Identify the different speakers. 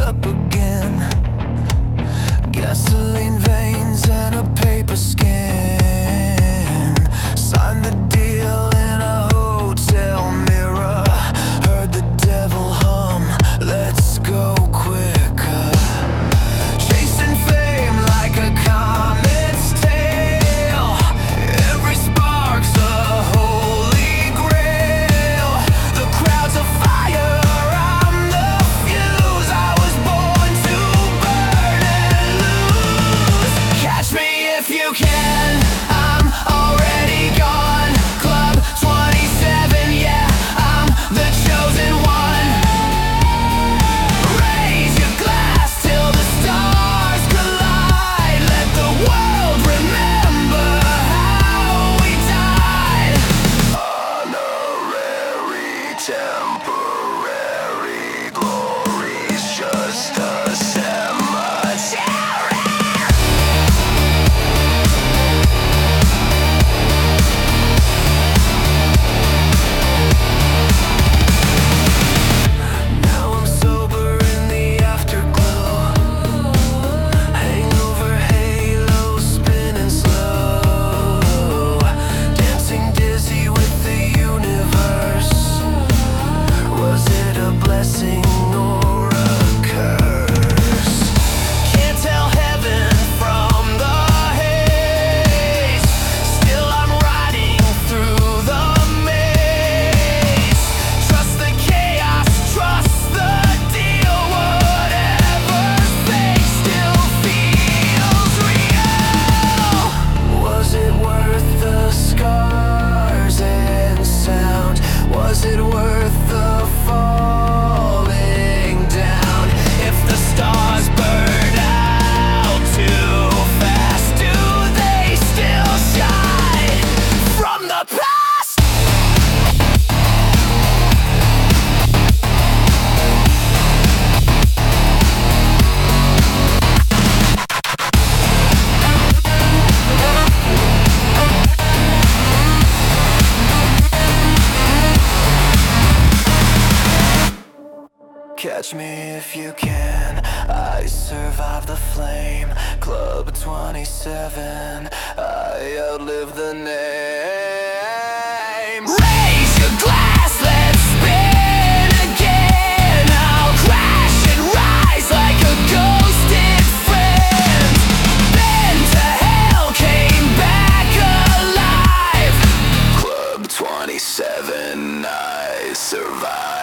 Speaker 1: up again. Gasoline veins and a paper skin. Signed the deal in a hotel mirror. Heard the devil hum, let's go quicker. Chasing fame like a comet's tail. Every spark's a holy grail. The crowd's a fire, I'm the fuse. I was born to burn and lose. Catch me if you can, I'm already gone. Club 27, yeah, I'm the chosen one. Raise your glass till the stars collide. Let the world remember how we died. Honorary, temporary glory's just a cemetery. Now I'm sober in the afterglow. Hangover halo spinning slow. Dancing dizzy with the universe. Was it a blessing or a curse? Can't tell heaven from the haze. Still I'm riding through the maze. Trust the chaos, trust the deal. Whatever's fake still feels real. Was it worth the scars and sound? Was it worth the falling down? If the stars burn out too fast, do they still shine from the past? Catch me if you can, I survived the flame. Club 27, I outlived the name. Raise your glass, let's spin again. I'll crash and rise like a ghosted friend. Been to hell, came back alive. Club 27, I survived.